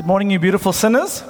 Good morning, you beautiful sinners.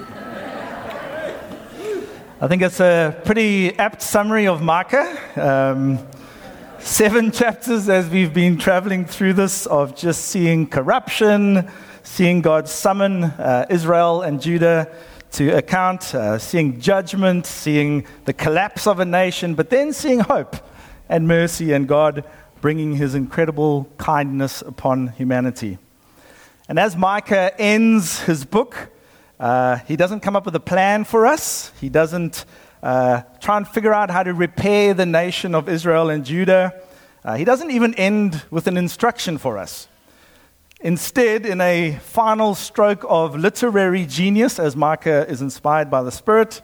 I think it's a pretty apt summary of Micah. 7 chapters as we've been traveling through this of just seeing corruption, seeing God summon Israel and Judah to account, seeing judgment, seeing the collapse of a nation, but then seeing hope and mercy and God bringing his incredible kindness upon humanity. And as Micah ends his book, he doesn't come up with a plan for us. He doesn't try and figure out how to repair the nation of Israel and Judah. He doesn't even end with an instruction for us. Instead, in a final stroke of literary genius, as Micah is inspired by the Spirit,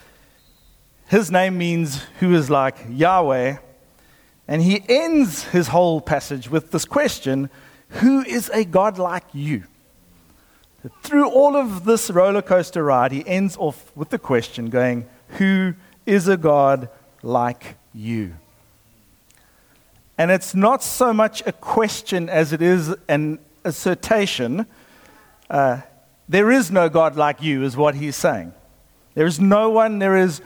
his name means who is like Yahweh. And he ends his whole passage with this question: who is a God like you? Through all of this roller coaster ride, he ends off with the question going, who is a God like you? And it's not so much a question as it is an assertion. There is no God like you, is what he's saying. There is no one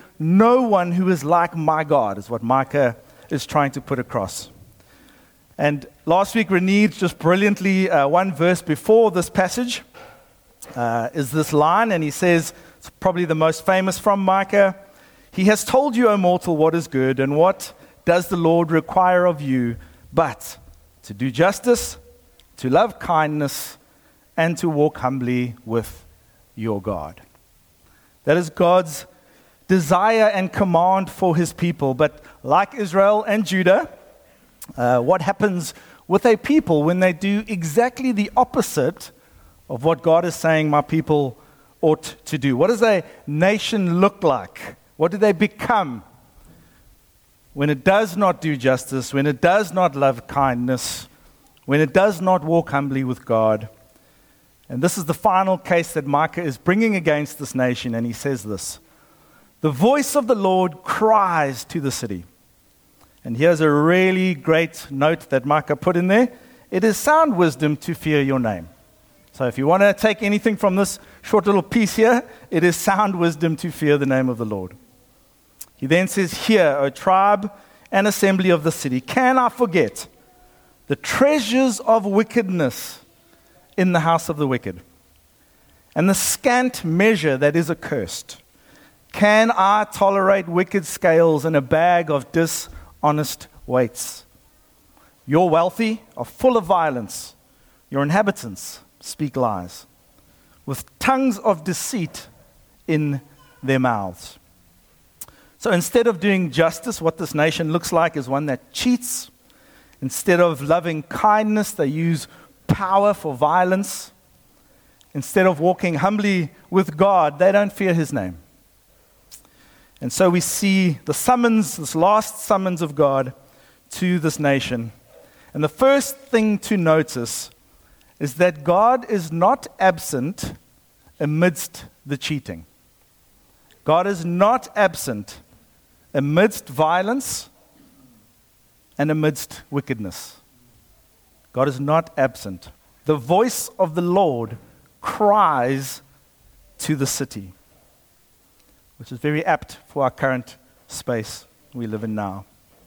who is like my God, is what Micah is trying to put across. And last week, Reneed just brilliantly, one verse before this passage, is this line, and he says, it's probably the most famous from Micah: "He has told you, O mortal, what is good, and what does the Lord require of you, but to do justice, to love kindness, and to walk humbly with your God." That is God's desire and command for his people. But like Israel and Judah, what happens with a people when they do exactly the opposite of what God is saying my people ought to do? What does a nation look like? What do they become when it does not do justice, when it does not love kindness, when it does not walk humbly with God? And this is the final case that Micah is bringing against this nation, and he says this: "The voice of the Lord cries to the city." And here's a really great note that Micah put in there: "It is sound wisdom to fear your name." So if you want to take anything from this short little piece here, it is sound wisdom to fear the name of the Lord. He then says, "Hear, O tribe and assembly of the city, can I forget the treasures of wickedness in the house of the wicked, and the scant measure that is accursed? Can I tolerate wicked scales and a bag of dishonest weights? Your wealthy are full of violence. Your inhabitants speak lies, with tongues of deceit in their mouths." So instead of doing justice, what this nation looks like is one that cheats. Instead of loving kindness, they use power for violence. Instead of walking humbly with God, they don't fear his name. And so we see the summons, this last summons of God to this nation. And the first thing to notice is that God is not absent amidst the cheating. God is not absent amidst violence and amidst wickedness. God is not absent. The voice of the Lord cries to the city, which is very apt for our current space we live in now.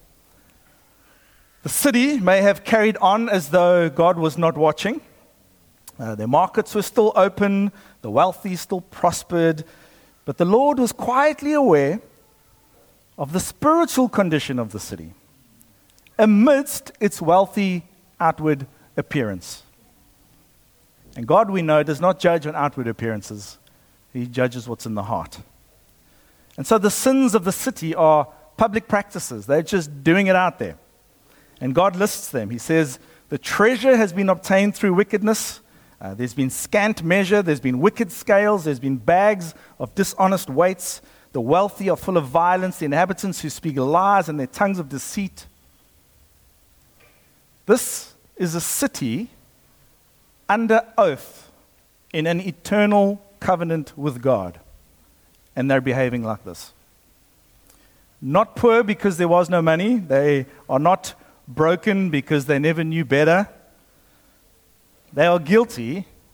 The city may have carried on as though God was not watching. Their markets were still open, the wealthy still prospered, but the Lord was quietly aware of the spiritual condition of the city amidst its wealthy outward appearance. And God, we know, does not judge on outward appearances. He judges what's in the heart. And so the sins of the city are public practices. They're just doing it out there. And God lists them. He says, the treasure has been obtained through wickedness. There's been scant measure. There's been wicked scales. There's been bags of dishonest weights. The wealthy are full of violence. The inhabitants who speak lies and their tongues of deceit. This is a city under oath in an eternal covenant with God. And they're behaving like this. Not poor because there was no money. They are not broken because they never knew better. They are guilty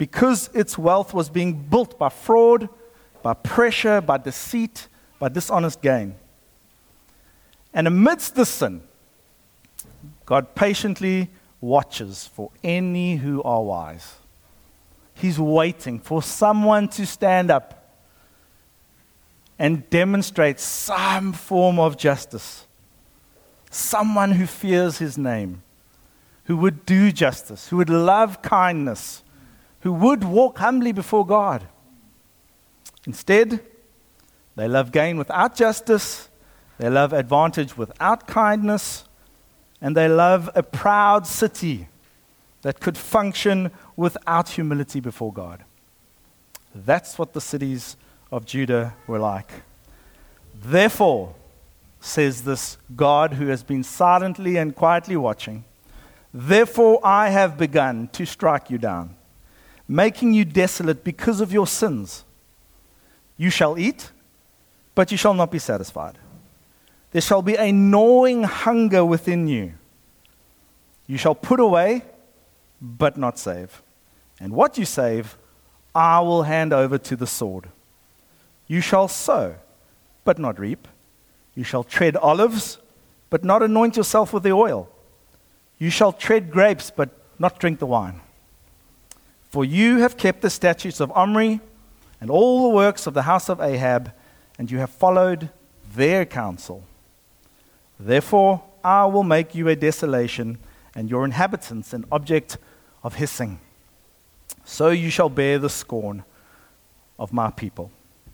because its wealth was being built by fraud, by pressure, by deceit, by dishonest gain. And amidst this sin, God patiently watches for any who are wise. He's waiting for someone to stand up and demonstrate some form of justice. Someone who fears his name, who would do justice, who would love kindness, who would walk humbly before God. Instead, they love gain without justice, they love advantage without kindness, and they love a proud city that could function without humility before God. That's what the cities of Judah were like. Therefore, says this God who has been silently and quietly watching, therefore I have begun to strike you down, making you desolate because of your sins. You shall eat, but you shall not be satisfied. There shall be a gnawing hunger within you. You shall put away, but not save. And what you save, I will hand over to the sword. You shall sow, but not reap. You shall tread olives, but not anoint yourself with the oil. You shall tread grapes, but not drink the wine. For you have kept the statutes of Omri and all the works of the house of Ahab, and you have followed their counsel. Therefore, I will make you a desolation, and your inhabitants an object of hissing. So you shall bear the scorn of my people.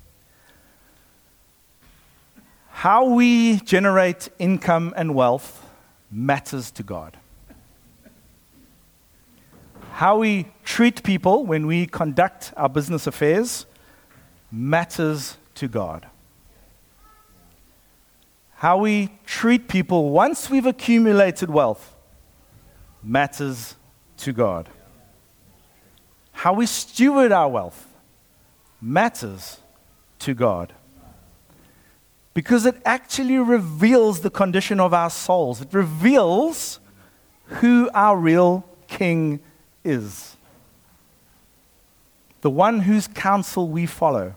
How we generate income and wealth matters to God. How we treat people when we conduct our business affairs matters to God. How we treat people once we've accumulated wealth matters to God. How we steward our wealth matters to God. Because it actually reveals the condition of our souls. It reveals who our real king is. The one whose counsel we follow.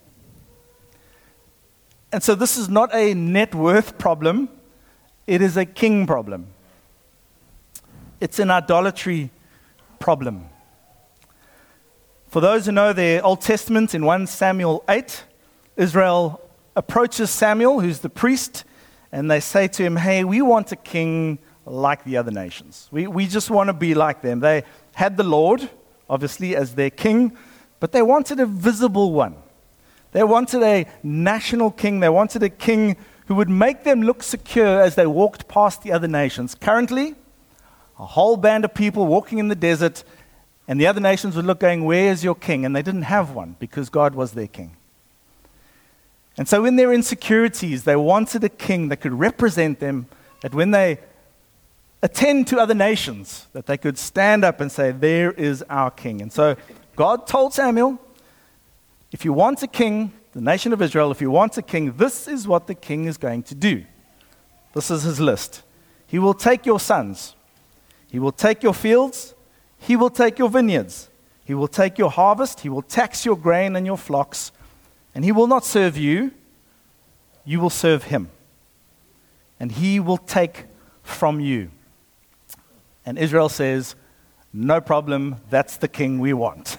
And so this is not a net worth problem, it is a king problem. It's an idolatry problem. For those who know their Old Testament, in 1 Samuel 8, Israel approaches Samuel, who's the priest, and they say to him, hey, we want a king like the other nations. We just want to be like them. They had the Lord, obviously, as their king, but they wanted a visible one. They wanted a national king. They wanted a king who would make them look secure as they walked past the other nations. Currently, a whole band of people walking in the desert, and the other nations would look going, where is your king? And they didn't have one because God was their king. And so in their insecurities, they wanted a king that could represent them, that when they attend to other nations, that they could stand up and say, there is our king. And so God told Samuel, if you want a king, the nation of Israel, if you want a king, this is what the king is going to do. This is his list. He will take your sons. He will take your fields. He will take your vineyards. He will take your harvest. He will tax your grain and your flocks. And he will not serve you. You will serve him. And he will take from you. And Israel says, no problem, that's the king we want.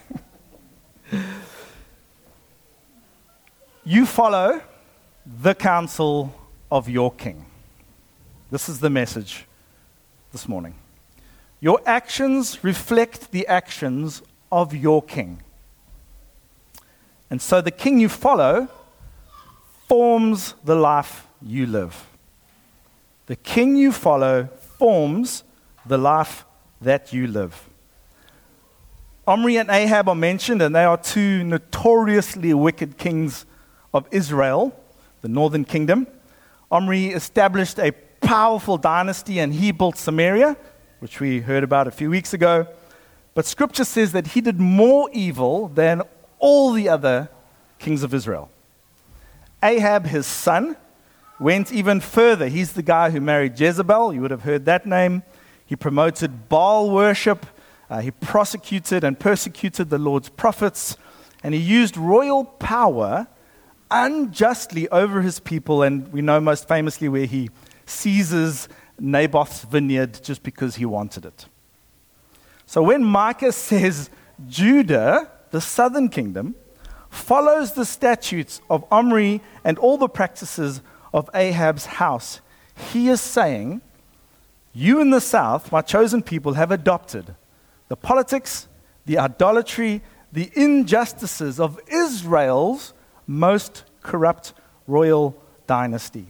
You follow the counsel of your king. This is the message this morning. Your actions reflect the actions of your king. And so the king you follow forms the life you live. The king you follow forms the life that you live. Omri and Ahab are mentioned, and they are two notoriously wicked kings of Israel, the northern kingdom. Omri established a powerful dynasty, and he built Samaria, which we heard about a few weeks ago. But Scripture says that he did more evil than all the other kings of Israel. Ahab, his son, went even further. He's the guy who married Jezebel. You would have heard that name. He promoted Baal worship. He prosecuted and persecuted the Lord's prophets, and he used royal power unjustly over his people, and we know most famously where he seizes Naboth's vineyard just because he wanted it. So when Micah says Judah, the southern kingdom, follows the statutes of Omri and all the practices of Ahab's house, he is saying, you in the south, my chosen people, have adopted the politics, the idolatry, the injustices of Israel's most corrupt royal dynasty.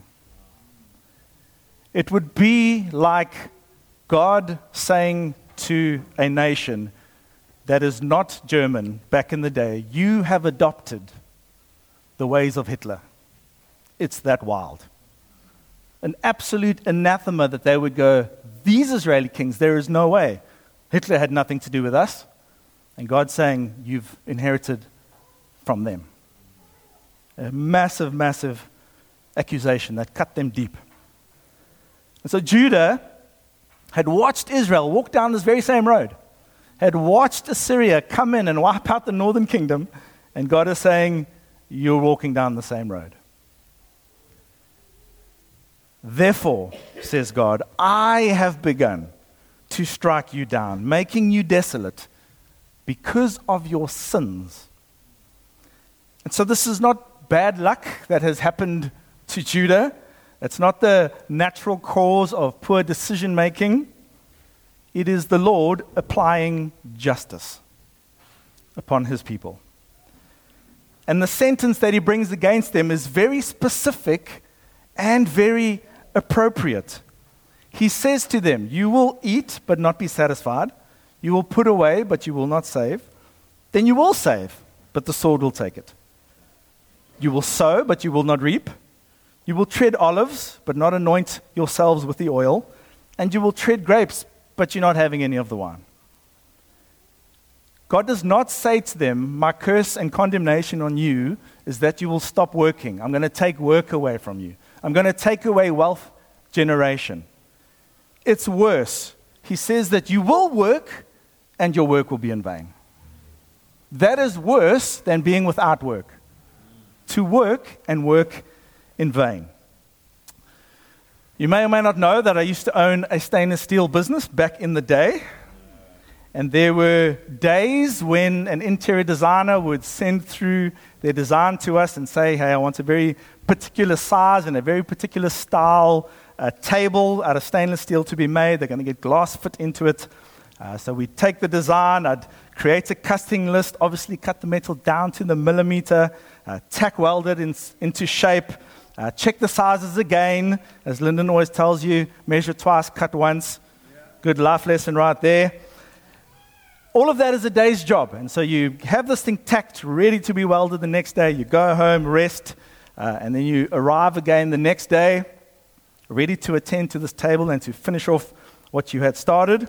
It would be like God saying to a nation that is not German back in the day, you have adopted the ways of Hitler. It's that wild. An absolute anathema that they would go, these Israeli kings, there is no way. Hitler had nothing to do with us. And God's saying, you've inherited from them. A massive, massive accusation that cut them deep. And so Judah had watched Israel walk down this very same road, had watched Assyria come in and wipe out the northern kingdom, and God is saying, you're walking down the same road. Therefore, says God, I have begun to strike you down, making you desolate because of your sins. And so this is not bad luck that has happened to Judah. It's not the natural cause of poor decision making. It is the Lord applying justice upon his people. And the sentence that he brings against them is very specific and very appropriate. He says to them, you will eat but not be satisfied. You will put away but you will not save. Then you will save, but the sword will take it. You will sow but you will not reap. You will tread olives, but not anoint yourselves with the oil. And you will tread grapes, but you're not having any of the wine. God does not say to them, my curse and condemnation on you is that you will stop working. I'm going to take work away from you. I'm going to take away wealth generation. It's worse. He says that you will work and your work will be in vain. That is worse than being without work. To work and work in vain. You may or may not know that I used to own a stainless steel business back in the day. And there were days when an interior designer would send through their design to us and say, hey, I want a very particular size and a very particular style table out of stainless steel to be made. They're going to get glass fit into it. So we'd take the design, I'd create a cutting list, obviously cut the metal down to the millimeter, tack weld it into shape, check the sizes again. As Lyndon always tells you, measure twice, cut once. Good life lesson right there. All of that is a day's job. And so you have this thing tacked, ready to be welded the next day. You go home, rest, and then you arrive again the next day, ready to attend to this table and to finish off what you had started.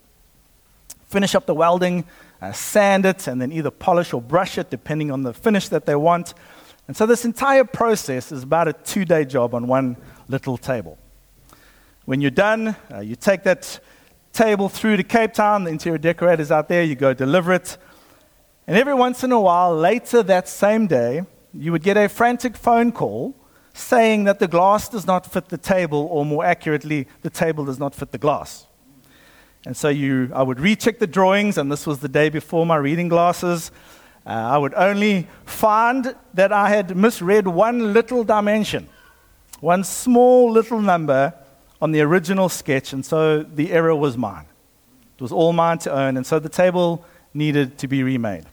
Finish up the welding, sand it, and then either polish or brush it, depending on the finish that they want. And so this entire process is about a 2-day job on one little table. When you're done, you take that table through to Cape Town, the interior decorators out there, you go deliver it. And every once in a while, later that same day, you would get a frantic phone call saying that the glass does not fit the table, or more accurately, the table does not fit the glass. And so I would recheck the drawings, and this was the day before my reading glasses. I would only find that I had misread one little dimension, one small little number on the original sketch, and so the error was mine. It was all mine to own, and so the table needed to be remade.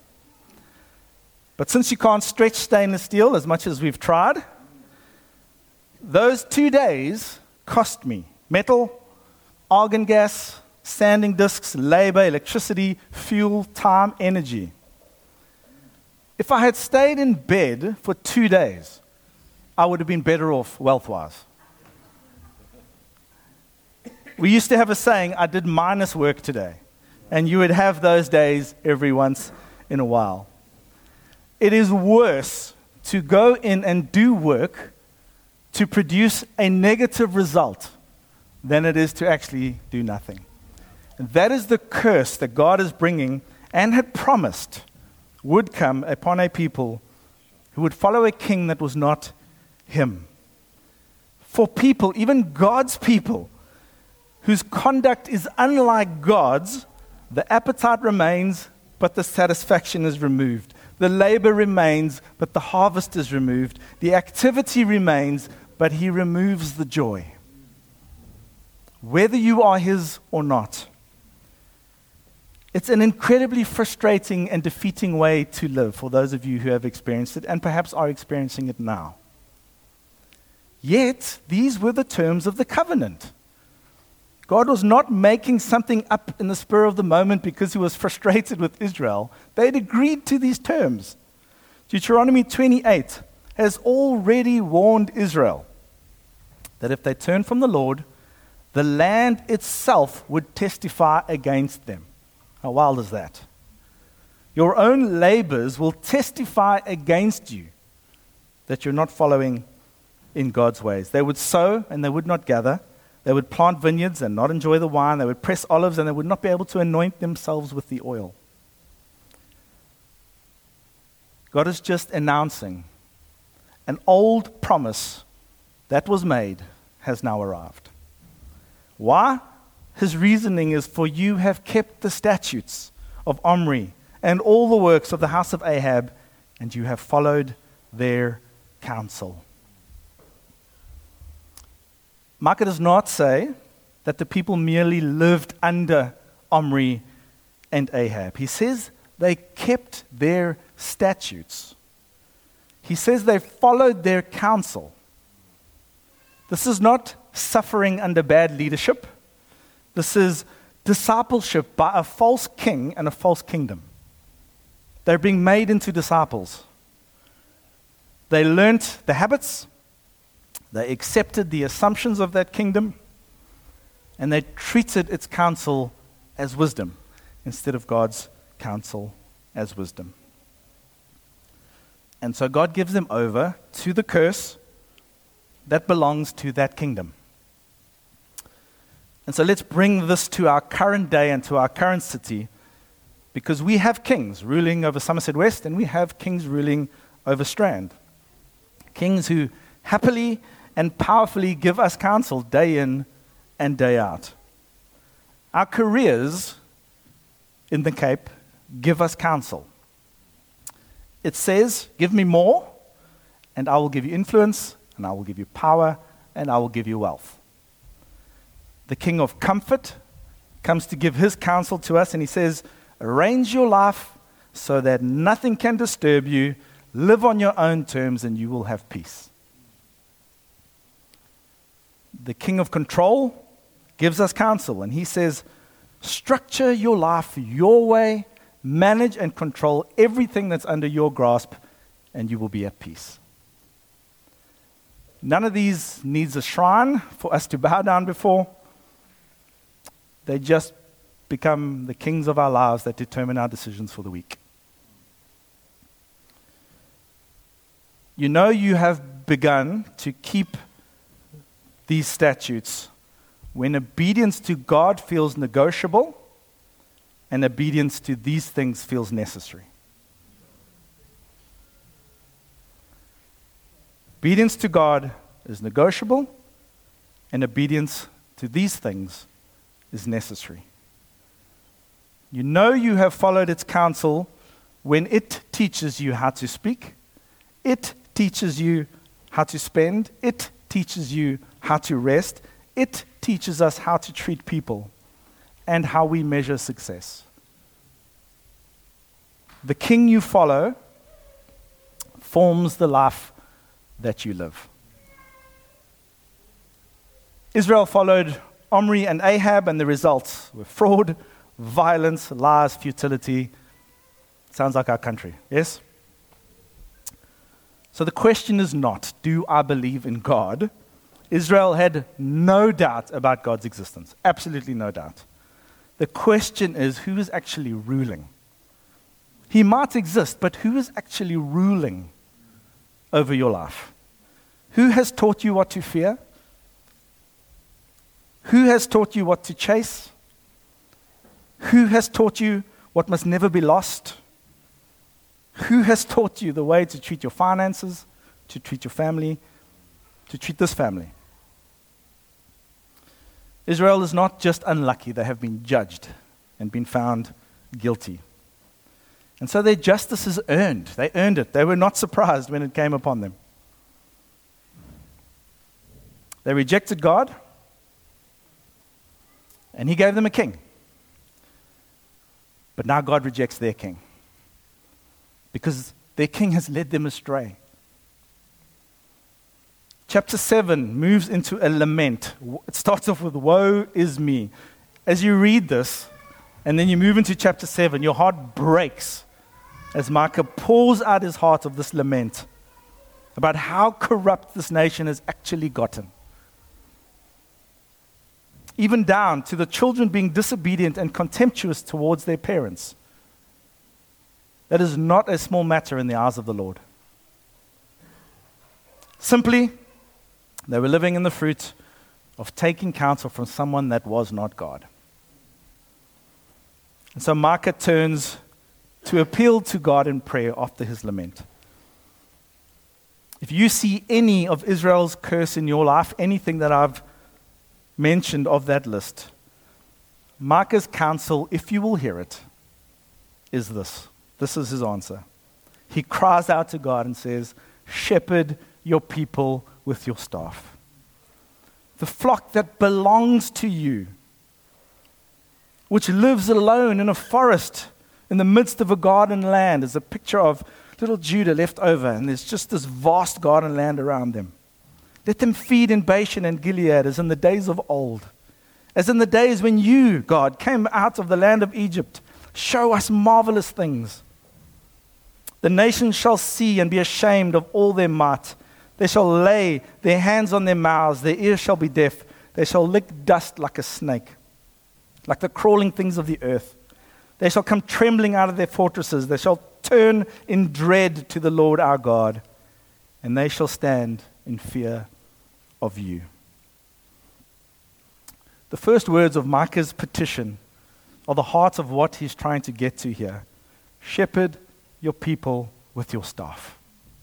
But since you can't stretch stainless steel as much as we've tried, those 2 days cost me metal, argon gas, sanding discs, labor, electricity, fuel, time, energy. If I had stayed in bed for 2 days, I would have been better off wealth-wise. We used to have a saying, I did minus work today. And you would have those days every once in a while. It is worse to go in and do work to produce a negative result than it is to actually do nothing. And that is the curse that God is bringing and had promised would come upon a people who would follow a king that was not him. For people, even God's people, whose conduct is unlike God's, the appetite remains, but the satisfaction is removed. The labor remains, but the harvest is removed. The activity remains, but he removes the joy. Whether you are his or not. It's an incredibly frustrating and defeating way to live for those of you who have experienced it and perhaps are experiencing it now. Yet, these were the terms of the covenant. God was not making something up in the spur of the moment because he was frustrated with Israel. They'd agreed to these terms. Deuteronomy 28 has already warned Israel that if they turn from the Lord, the land itself would testify against them. How wild is that? Your own labors will testify against you that you're not following in God's ways. They would sow and they would not gather. They would plant vineyards and not enjoy the wine. They would press olives and they would not be able to anoint themselves with the oil. God is just announcing an old promise that was made has now arrived. Why? His reasoning is, for you have kept the statutes of Omri and all the works of the house of Ahab, and you have followed their counsel. Micah does not say that the people merely lived under Omri and Ahab. He says they kept their statutes. He says they followed their counsel. This is not suffering under bad leadership. This is discipleship by a false king and a false kingdom. They're being made into disciples. They learnt the habits, they accepted the assumptions of that kingdom, and they treated its counsel as wisdom instead of God's counsel as wisdom. And so God gives them over to the curse that belongs to that kingdom. And so let's bring this to our current day and to our current city, because we have kings ruling over Somerset West and we have kings ruling over Strand. Kings who happily and powerfully give us counsel day in and day out. Our careers in the Cape give us counsel. It says, give me more, and I will give you influence, and I will give you power, and I will give you wealth. The King of Comfort comes to give his counsel to us, and he says, arrange your life so that nothing can disturb you, live on your own terms, and you will have peace. The King of Control gives us counsel, and he says, structure your life your way, manage and control everything that's under your grasp, and you will be at peace. None of these needs a shrine for us to bow down before. They just become the kings of our lives that determine our decisions for the week. You know you have begun to keep these statutes when obedience to God feels negotiable and obedience to these things feels necessary. Obedience to God is negotiable, and obedience to these things is necessary. You know you have followed its counsel when it teaches you how to speak, it teaches you how to spend, it teaches you how to rest, it teaches us how to treat people and how we measure success. The king you follow forms the life that you live. Israel followed Omri and Ahab, and the results were fraud, violence, lies, futility. Sounds like our country, yes? So the question is not, do I believe in God? Israel had no doubt about God's existence, absolutely no doubt. The question is, who is actually ruling? He might exist, but who is actually ruling over your life? Who has taught you what to fear? Who has taught you what to chase? Who has taught you what must never be lost? Who has taught you the way to treat your finances, to treat your family, to treat this family? Israel is not just unlucky, they have been judged and been found guilty. And so their justice is earned. They earned it. They were not surprised when it came upon them. They rejected God, and He gave them a king. But now God rejects their king because their king has led them astray. Chapter 7 moves into a lament. It starts off with, woe is me. As you read this, and then you move into chapter 7, your heart breaks as Micah pours out his heart of this lament about how corrupt this nation has actually gotten. Even down to the children being disobedient and contemptuous towards their parents. That is not a small matter in the eyes of the Lord. Simply, they were living in the fruit of taking counsel from someone that was not God. And so Micah turns to appeal to God in prayer after his lament. If you see any of Israel's curse in your life, anything that I've mentioned of that list, Micah's counsel, if you will hear it, is this. This is his answer. He cries out to God and says, shepherd your people with your staff. The flock that belongs to you, which lives alone in a forest in the midst of a garden land, is a picture of little Judah left over, and there's just this vast garden land around them. Let them feed in Bashan and Gilead as in the days of old, as in the days when you, God, came out of the land of Egypt. Show us marvelous things. The nations shall see and be ashamed of all their might. They shall lay their hands on their mouths, their ears shall be deaf. They shall lick dust like a snake, like the crawling things of the earth. They shall come trembling out of their fortresses. They shall turn in dread to the Lord our God, and they shall stand in fear of you. The first words of Micah's petition are the heart of what he's trying to get to here. Shepherd your people with your staff.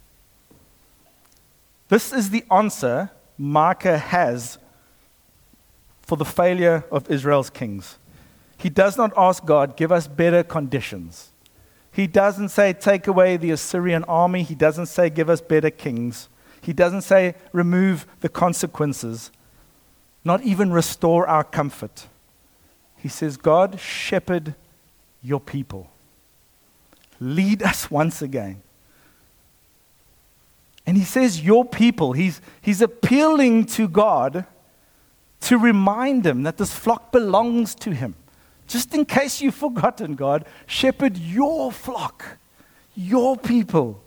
This is the answer Micah has for the failure of Israel's kings. He does not ask God, give us better conditions. He doesn't say, take away the Assyrian army. He doesn't say, give us better kings. He doesn't say, remove the consequences. Not even restore our comfort. He says, God, shepherd your people. Lead us once again. And he says, your people. He's appealing to God to remind him that this flock belongs to him. Just in case you've forgotten, God, shepherd your flock, your people.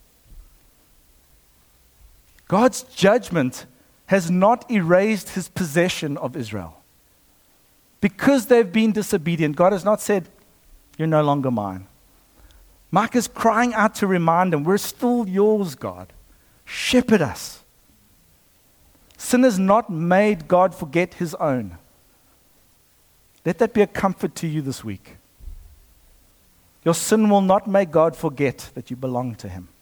God's judgment has not erased his possession of Israel. Because they've been disobedient, God has not said, you're no longer mine. Micah is crying out to remind them, we're still yours, God. Shepherd us. Sin has not made God forget his own. Let that be a comfort to you this week. Your sin will not make God forget that you belong to him.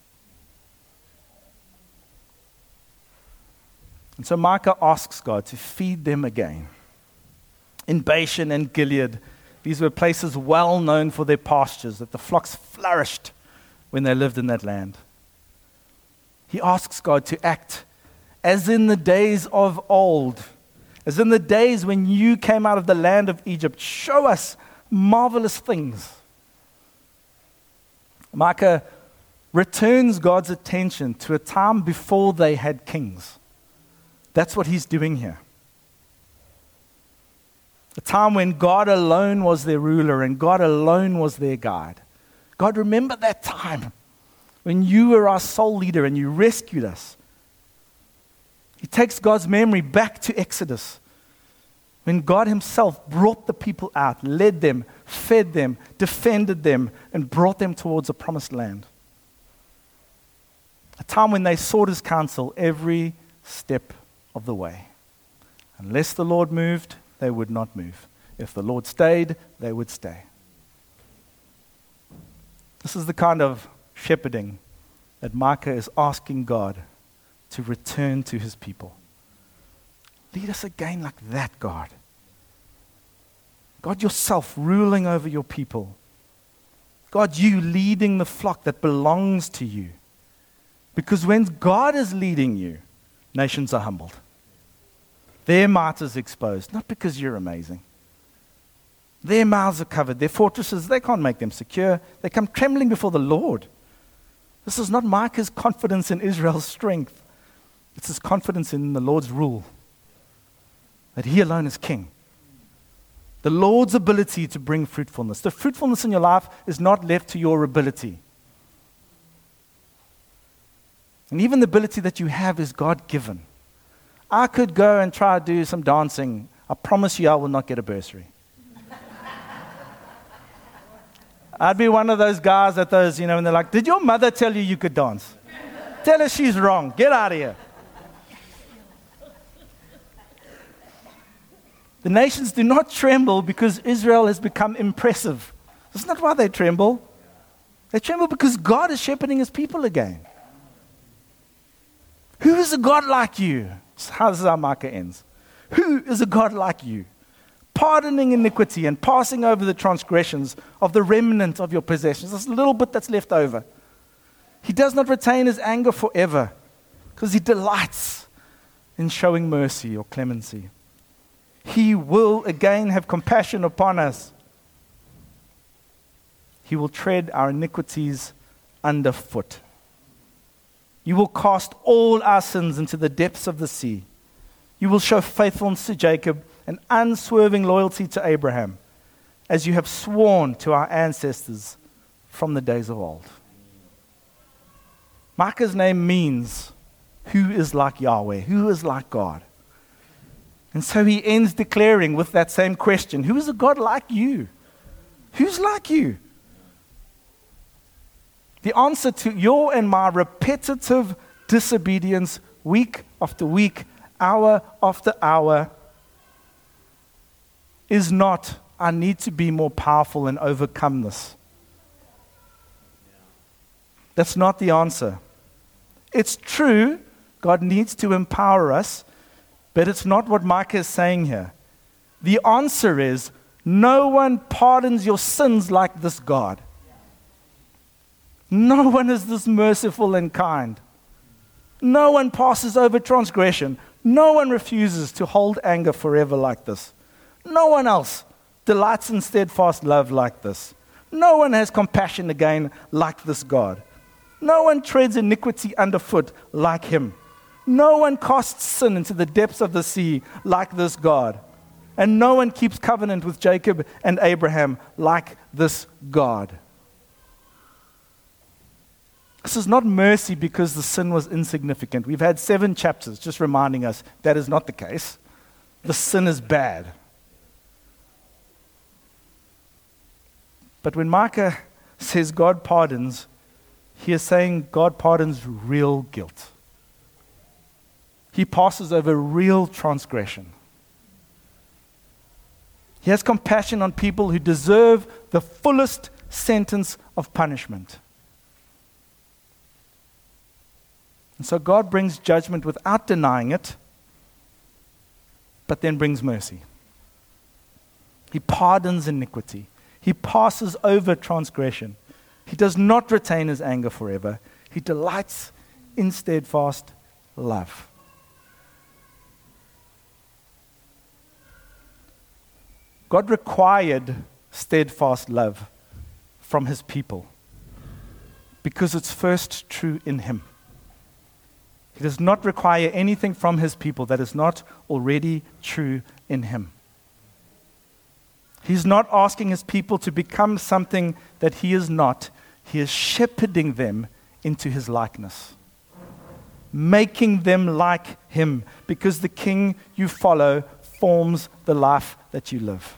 And so Micah asks God to feed them again. In Bashan and Gilead, these were places well known for their pastures, that the flocks flourished when they lived in that land. He asks God to act as in the days of old, as in the days when you came out of the land of Egypt. Show us marvelous things. Micah returns God's attention to a time before they had kings. That's what he's doing here. A time when God alone was their ruler and God alone was their guide. God, remember that time when you were our sole leader and you rescued us. He takes God's memory back to Exodus, when God himself brought the people out, led them, fed them, defended them, and brought them towards a promised land. A time when they sought his counsel every step of the way. Unless the Lord moved, they would not move. If the Lord stayed, they would stay. This is the kind of shepherding that Micah is asking God to return to his people. Lead us again like that, God. God yourself ruling over your people. God, you leading the flock that belongs to you. Because when God is leading you, nations are humbled. Their might is exposed, not because you're amazing. Their mouths are covered, their fortresses, they can't make them secure. They come trembling before the Lord. This is not Micah's confidence in Israel's strength. It's his confidence in the Lord's rule, that he alone is king. The Lord's ability to bring fruitfulness. The fruitfulness in your life is not left to your ability. And even the ability that you have is God-given. I could go and try to do some dancing. I promise you I will not get a bursary. I'd be one of those guys at those, and they're like, did your mother tell you you could dance? Tell her she's wrong. Get out of here. The nations do not tremble because Israel has become impressive. That's not why they tremble. They tremble because God is shepherding his people again. Who is a God like you? This is how Micah ends. Who is a God like you? Pardoning iniquity and passing over the transgressions of the remnant of your possessions. This little bit that's left over. He does not retain his anger forever because he delights in showing mercy or clemency. He will again have compassion upon us. He will tread our iniquities underfoot. You will cast all our sins into the depths of the sea. You will show faithfulness to Jacob and unswerving loyalty to Abraham, as you have sworn to our ancestors from the days of old. Micah's name means, who is like Yahweh? Who is like God? And so he ends declaring with that same question, who is a God like you? Who's like you? The answer to your and my repetitive disobedience week after week, hour after hour, is not, I need to be more powerful and overcome this. That's not the answer. It's true, God needs to empower us, but it's not what Micah is saying here. The answer is, no one pardons your sins like this God. No one is this merciful and kind. No one passes over transgression. No one refuses to hold anger forever like this. No one else delights in steadfast love like this. No one has compassion again like this God. No one treads iniquity underfoot like him. No one casts sin into the depths of the sea like this God. And no one keeps covenant with Jacob and Abraham like this God. This is not mercy because the sin was insignificant. We've had 7 chapters just reminding us that is not the case. The sin is bad. But when Micah says God pardons, he is saying God pardons real guilt. He passes over real transgression. He has compassion on people who deserve the fullest sentence of punishment. And so God brings judgment without denying it, but then brings mercy. He pardons iniquity. He passes over transgression. He does not retain his anger forever. He delights in steadfast love. God required steadfast love from his people because it's first true in him. He does not require anything from his people that is not already true in him. He's not asking his people to become something that he is not. He is shepherding them into his likeness, making them like him, because the king you follow forms the life that you live.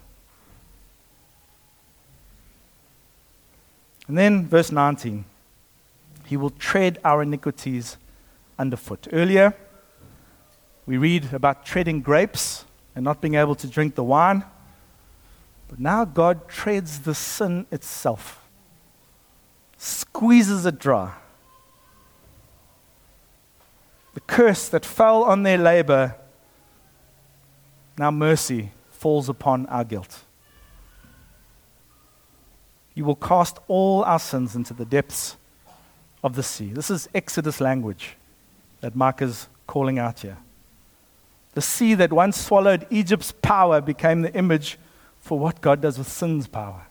And then verse 19, he will tread our iniquities underfoot. Earlier, we read about treading grapes and not being able to drink the wine. But now God treads the sin itself, squeezes it dry. The curse that fell on their labor, now mercy falls upon our guilt. You will cast all our sins into the depths of the sea. This is Exodus language that Mark is calling out here. The sea that once swallowed Egypt's power became the image for what God does with sin's power.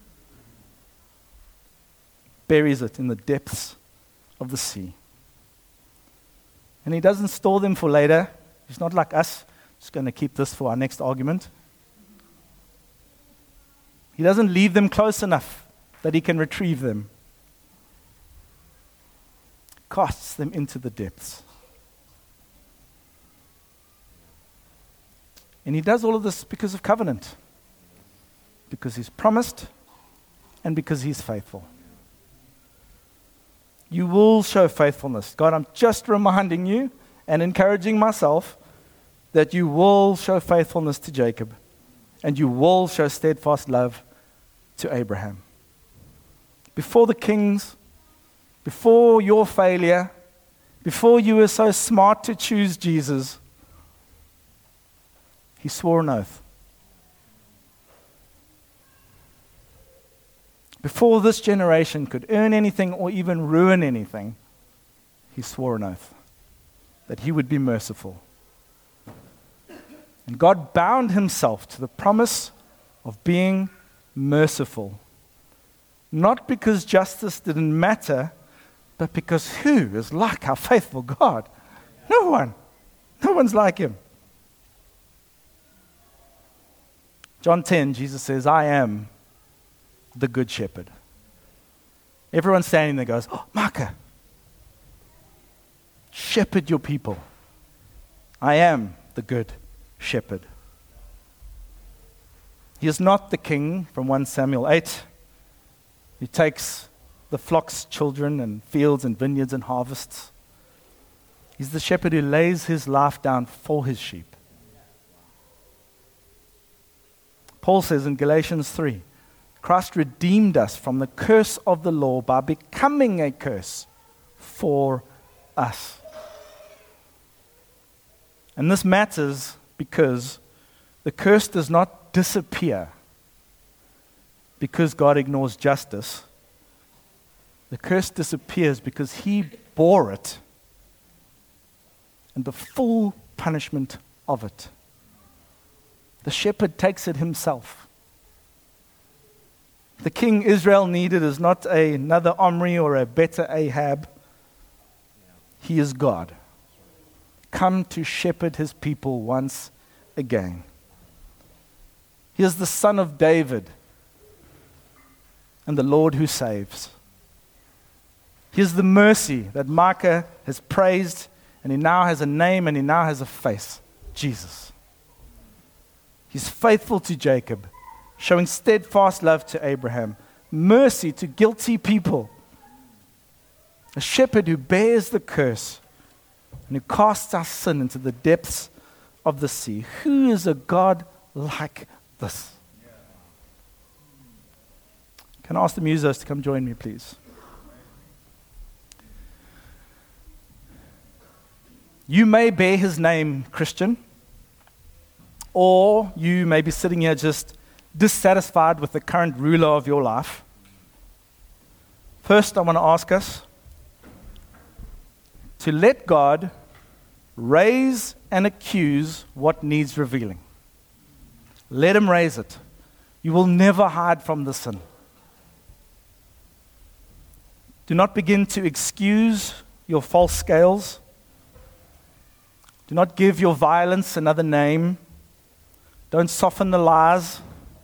Buries it in the depths of the sea. And he doesn't store them for later. He's not like us, just going to keep this for our next argument. He doesn't leave them close enough that he can retrieve them. Casts them into the depths. And he does all of this because of covenant. Because he's promised and because he's faithful. You will show faithfulness. God, I'm just reminding you and encouraging myself that you will show faithfulness to Jacob and you will show steadfast love to Abraham. Before the kings, before your failure, before you were so smart to choose Jesus, he swore an oath. Before this generation could earn anything or even ruin anything, he swore an oath that he would be merciful. And God bound himself to the promise of being merciful. Not because justice didn't matter, but because who is like our faithful God? No one. No one's like him. John 10, Jesus says, I am the good shepherd. Everyone standing there goes, oh, Micah, shepherd your people. I am the good shepherd. He is not the king from 1 Samuel 8 who takes the flock's children and fields and vineyards and harvests. He's the shepherd who lays his life down for his sheep. Paul says in Galatians 3, Christ redeemed us from the curse of the law by becoming a curse for us. And this matters because the curse does not disappear because God ignores justice. The curse disappears because he bore it and the full punishment of it. The shepherd takes it himself. The king Israel needed is not another Omri or a better Ahab. He is God, come to shepherd his people once again. He is the Son of David and the Lord who saves. He is the mercy that Micah has praised, and he now has a name and he now has a face, Jesus. He's faithful to Jacob, showing steadfast love to Abraham, mercy to guilty people, a shepherd who bears the curse and who casts our sin into the depths of the sea. Who is a God like this? Can I ask the musos to come join me, please? You may bear his name, Christian, or you may be sitting here just dissatisfied with the current ruler of your life. First, I want to ask us to let God raise and accuse what needs revealing. Let him raise it. You will never hide from the sin. Do not begin to excuse your false scales. Do not give your violence another name. Don't soften the lies.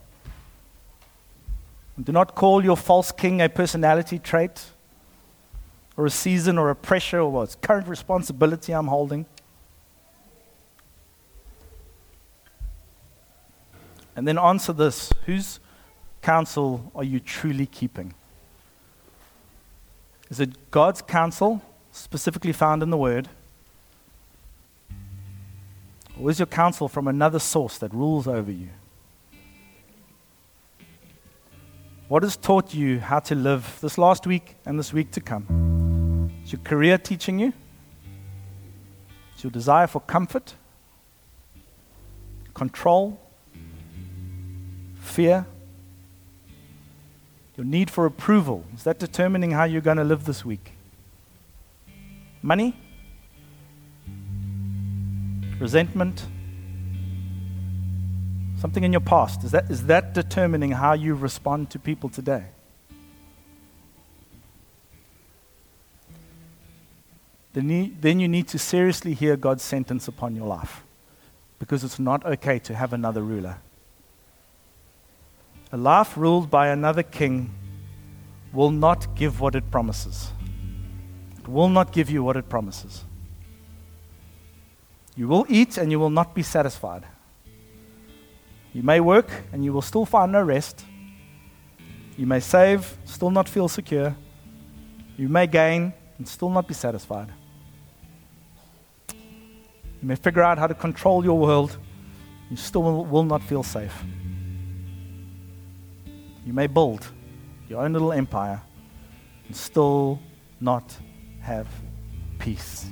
Do not call your false king a personality trait or a season or a pressure or what's current responsibility I'm holding. And then answer this: whose counsel are you truly keeping? Is it God's counsel, specifically found in the Word? Or is your counsel from another source that rules over you? What has taught you how to live this last week and this week to come? Is your career teaching you? Is your desire for comfort, control, fear, your need for approval? Is that determining how you're going to live this week? Money? Resentment? Something in your past? Is that determining how you respond to people today? Then you need to seriously hear God's sentence upon your life, because it's not okay to have another ruler. A life ruled by another king will not give what it promises. It will not give you what it promises. You will eat and you will not be satisfied. You may work and you will still find no rest. You may save, still not feel secure. You may gain and still not be satisfied. You may figure out how to control your world. You still will not feel safe. You may build your own little empire and still not have peace.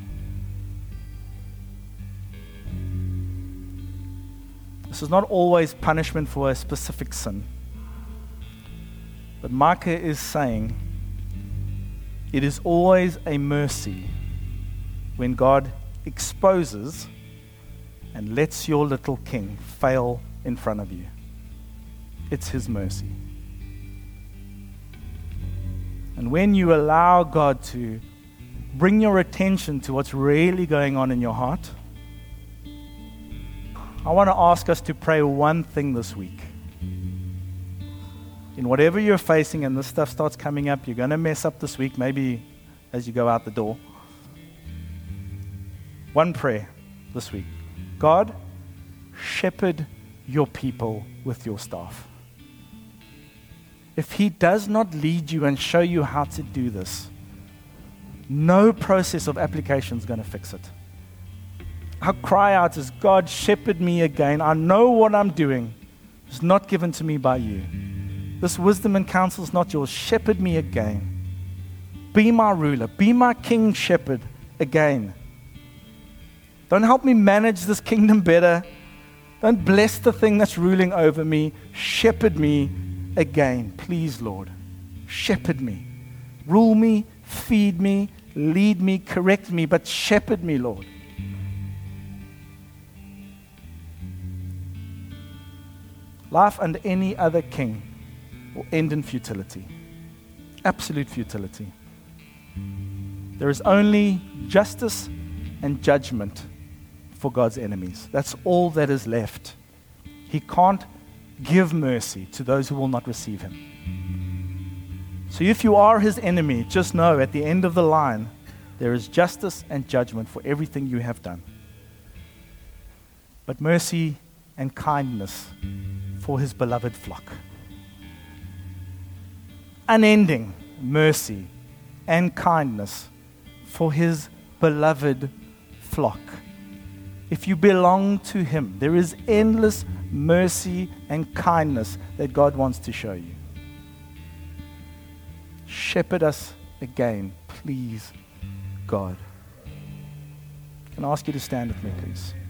This is not always punishment for a specific sin. But Micah is saying it is always a mercy when God exposes and lets your little king fail in front of you. It's His mercy. And when you allow God to bring your attention to what's really going on in your heart, I want to ask us to pray one thing this week. In whatever you're facing and this stuff starts coming up, you're going to mess up this week, maybe as you go out the door. One prayer this week. God, shepherd your people with your staff. If He does not lead you and show you how to do this, no process of application is going to fix it. Our cry out is, God, shepherd me again. I know what I'm doing is not given to me by you. This wisdom and counsel is not yours. Shepherd me again. Be my ruler. Be my king shepherd again. Don't help me manage this kingdom better. Don't bless the thing that's ruling over me. Shepherd me again. Please, Lord. Shepherd me. Rule me, feed me, lead me, correct me, but shepherd me, Lord. Life under any other king will end in futility. Absolute futility. There is only justice and judgment for God's enemies. That's all that is left. He can't give mercy to those who will not receive Him. So if you are His enemy, just know at the end of the line, there is justice and judgment for everything you have done. But mercy and kindness for His beloved flock. Unending mercy and kindness for His beloved flock. If you belong to Him, there is endless mercy and kindness that God wants to show you. Shepherd us again, please, God. Can I ask you to stand with me, please?